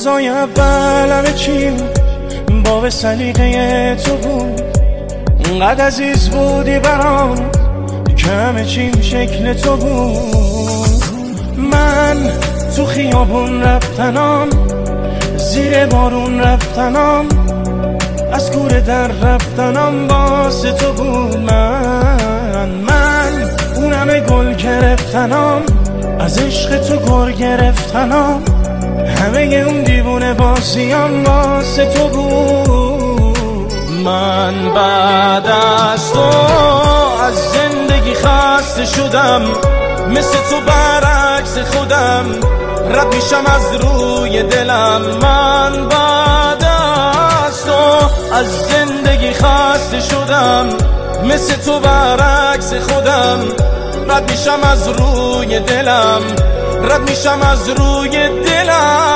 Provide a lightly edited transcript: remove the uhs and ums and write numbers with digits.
روزای اول همه چیم باب سلیقه تو بود، اونقدر عزیز بودی برام که همه چیم شکل تو بود. من تو خیابون رفتنام، زیر بارون رفتنام، از کوره در رفتنام واسه تو بود. من اون همه گل گرفتنام، از عشق تو گر گرفتنام، همه اون دیوونه بازیام واسه تو بود. من بعد از تو از زندگی خسته شدم، مثل تو برعکس خودم رد میشم از روی دلم. من بعد از تو از زندگی خسته شدم، مثل تو برعکس خودم رد میشم از روی دلم، رد میشم از روی دلم.